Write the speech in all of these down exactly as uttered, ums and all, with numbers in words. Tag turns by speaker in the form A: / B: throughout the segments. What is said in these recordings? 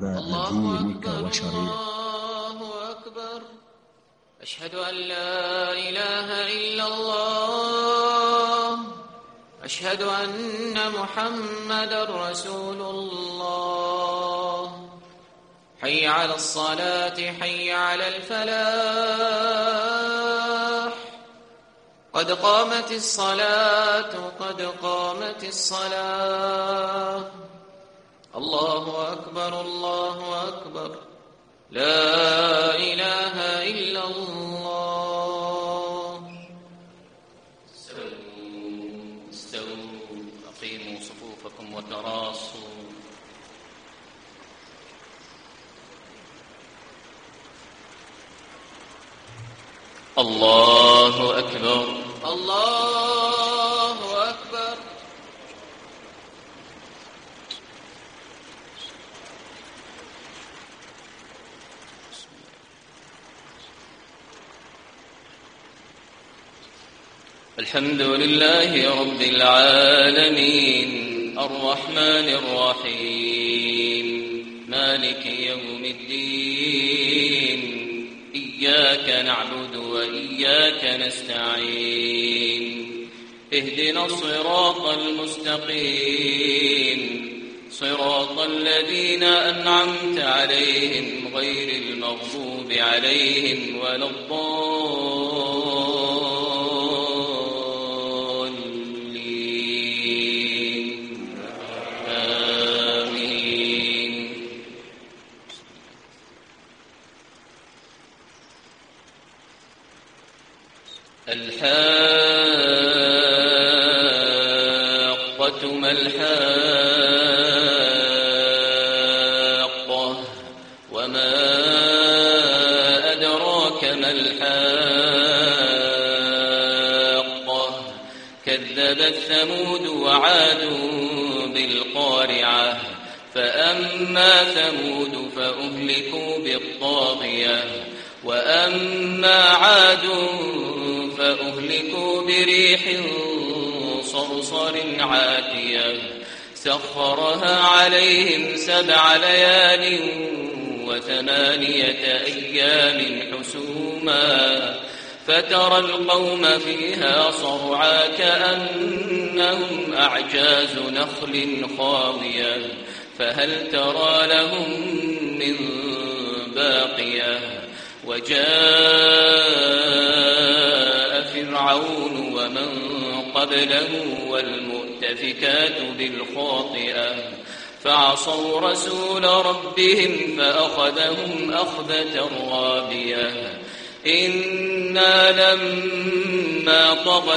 A: أعداء دينك وشريعتك.
B: الله أكبر. أشهد أن لا إله إلا الله. أشهد أن محمد رسول الله. حي على الصلاة، حي على الفلاح. قد قامت الصلاة، قد قامت الصلاة. الله أكبر، الله أكبر. لا إله إلا الله. استووا استووا، أقيموا صفوفكم وتراصوا. الله أكبر، الله أكبر. الحمد لله رب العالمين، الرحمن الرحيم، مالك يوم الدين. إياك نعبد وإياك نستعين. اهدنا الصراط المستقيم، صراط الذين أنعمت عليهم غير المغضوب عليهم ولا الضالين. آمين. الحاقة ما الحاقة، وما أدراك ما الحاقة. كذبت ثمود وعاد بالقارعة. فأما ثمود فأهلكوا بالطاغية، وأما عاد فأهلكوا بريح صرصر عاتية. سخرها عليهم سبع ليال وثمانية أيام حسوما، فترى القوم فيها صرعا كأنهم أعجاز نخل خاوية. فهل ترى لهم من باقية. وجاء فرعون ومن قبله والمؤتفكات بالخاطئة، فعصوا رسول ربهم فأخذهم أخذة رابية. إنا لما طغى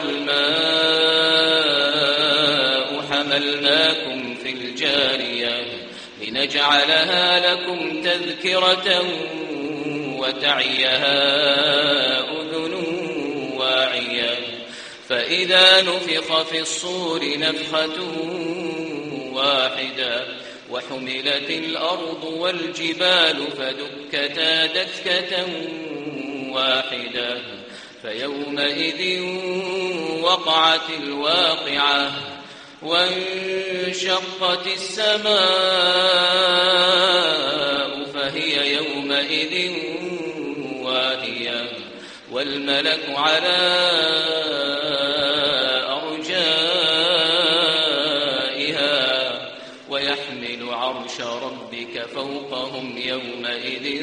B: الماء حملناكم في الجارية لنجعلها لكم تذكرة وتعيها أذن واعية. فإذا نفخ في الصور نفخة واحدة، وحملت الأرض والجبال فدكتا دكة واحدة. فيومئذ وقعت الواقعة، وانشقت السماء فهي يومئذ واهية. والملك على أرجائها، ويحمل عرش ربك فوقهم يومئذ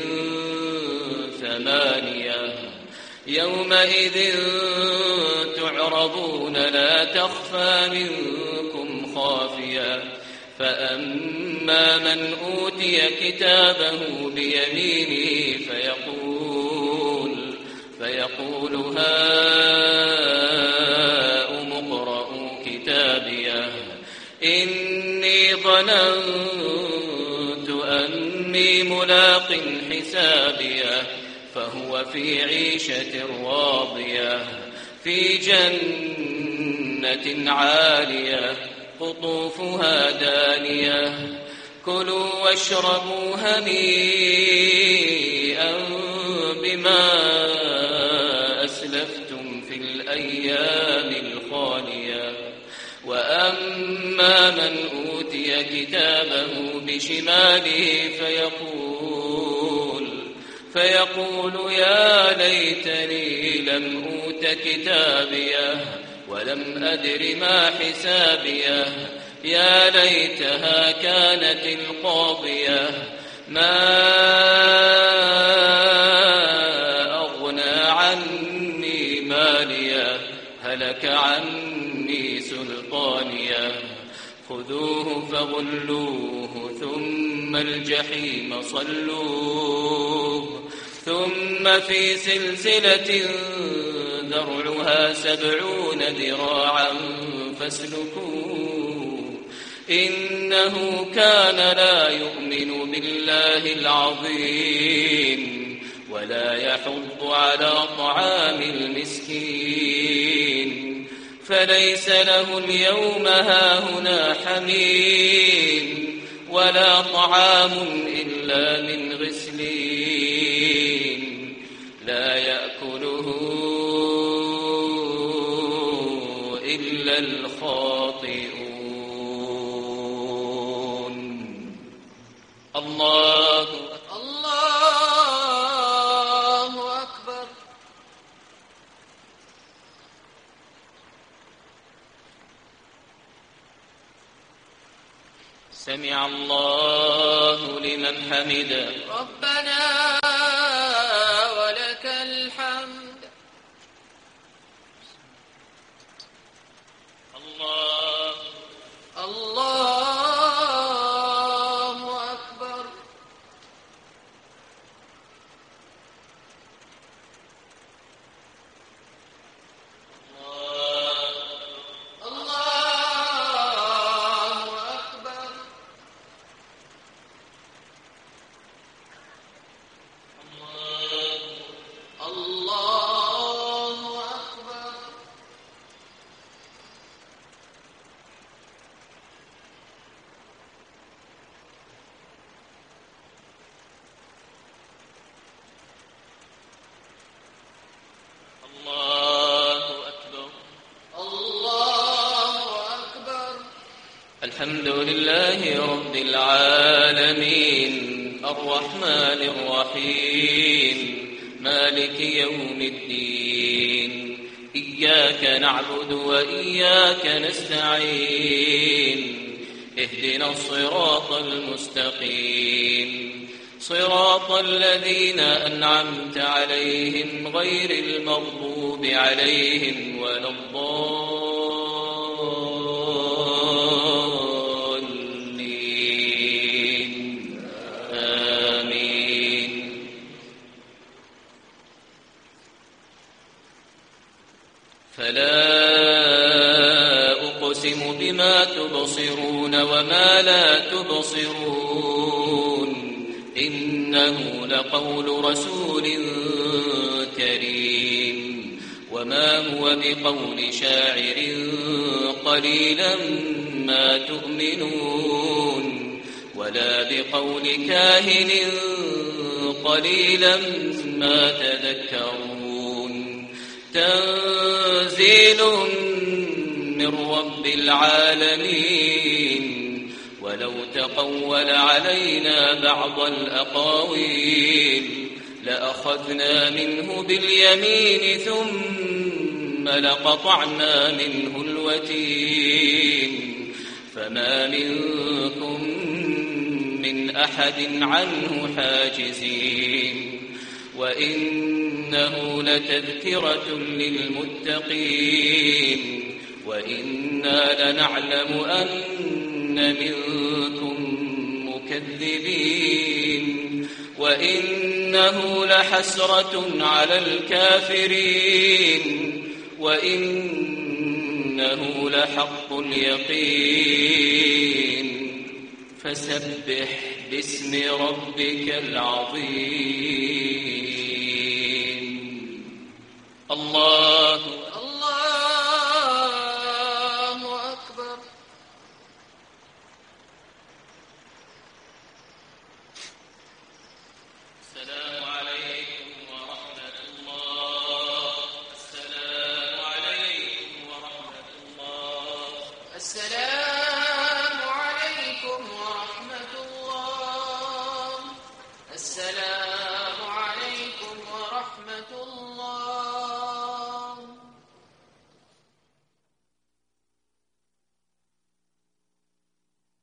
B: ثمانية. يومئذ تعرضون لا تخفى منكم خافية. فأما من أوتي كتابه بيمينه فيقول فيقول هاؤم اقرءوا كتابيه إني ظننت أني ملاق حسابيه. فهو في عيشة راضية في جنة عالية قطوفها دانية. كلوا واشربوا هنيئا بما أسلفتم في الأيام الخالية. وأما من أوتي أوتي كتابه بشماله فيقول فيقول يا ليتني لم أوت كتابيه ولم أدر ما حسابيه يا ليتها كانت القاضية ما أغنى عني ماليه هلك عني سلطانيه خذوه فغلوه ثم الجحيم صلوه ثم في سلسلة ذرعها سبعون ذراعا فاسلكوه إنه كان لا يؤمن بالله العظيم ولا يحض على طعام المسكين فليس له اليوم هاهنا حميم ولا طعام إلا من غسلين لا يأكله إلا الخاطئون. الله
C: الله أكبر.
B: سمع الله لمن حمده
C: ربنا ولك الحمد.
B: الله
C: الله أكبر.
B: الحمد لله رب العالمين الرحمن الرحيم مالك يوم الدين إياك نعبد وإياك نستعين اهدنا الصراط المستقيم صراط الذين أنعمت عليهم غير المغضوب عليهم ولا الضالين آمين. فلا أقسم بما تبصرون وما لا تبصرون إنه لقول رسول كريم وما هو بقول شاعر قليلا ما تؤمنون ولا بقول كاهن قليلا ما تذكرون تنزيل من رب العالمين ولو تقول علينا بعض الأقاويل لأخذنا منه باليمين ثم لقطعنا منه الوتين فما منكم من أحد عنه حاجزين وإنه لتذكرة للمتقين وإنا لنعلم أن منكم مكذبين وإنه لحسرة على الكافرين وإنه لحق اليقين فسبح باسم ربك العظيم. الله
C: السلام عليكم السلام